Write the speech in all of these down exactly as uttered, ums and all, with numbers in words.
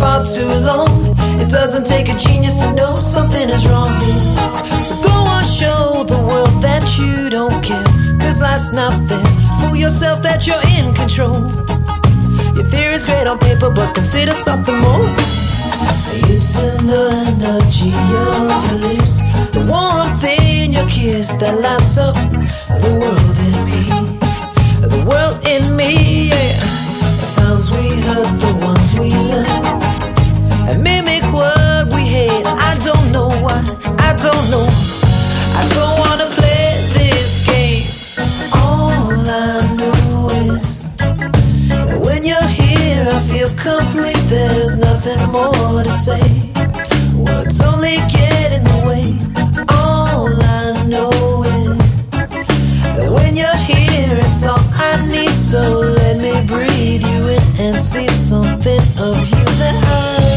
far too long. It doesn't take a genius to know something is wrong here. So go on, show the world that you don't care, cause life's not fair. Fool yourself that you're in control. Your theory's great on paper, but consider something more. It's in the energy of your lips, the warmth in your kiss that lights up the world in me. The world in me, yeah. At times we hurt the ones we love and mimic what we hate. I don't know why, I don't know. I don't wanna play this game. All I know is that when you're here I feel complete. There's nothing more to say. Words only get in the way. All I know is that when you're here it's all I need. So let me breathe you in and see something of you that I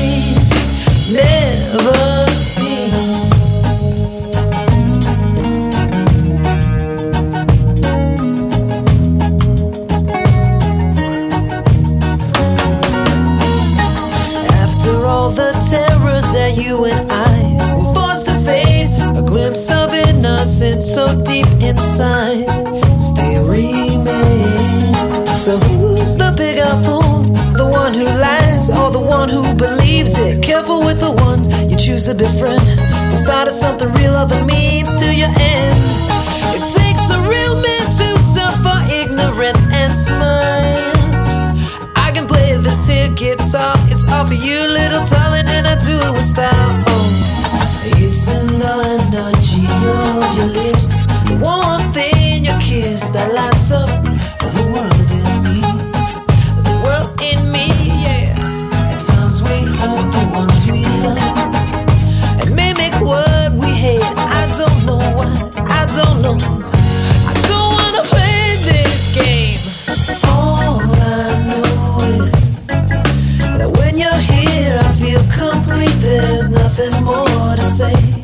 never seen. After all the terrors that you and I were forced to face, a glimpse of innocence so deep inside still remains. So who's the bigger fool? The one who lies or the one who believes it? Careful with the ones you choose to befriend. The start of something real or the means to your end. It takes a real man to suffer ignorance and smile. I can play this here guitar, it's all for you, little darling, and I do it with style. Oh, it's in the energy of your lips, the warmth in your kiss that lights up the world in me. The world in me, yeah. At times we hurt the ones we love and mimic what we hate. I don't know why, I don't know. I don't wanna play this game. All I know is that when you're here I feel complete. There's nothing more to say.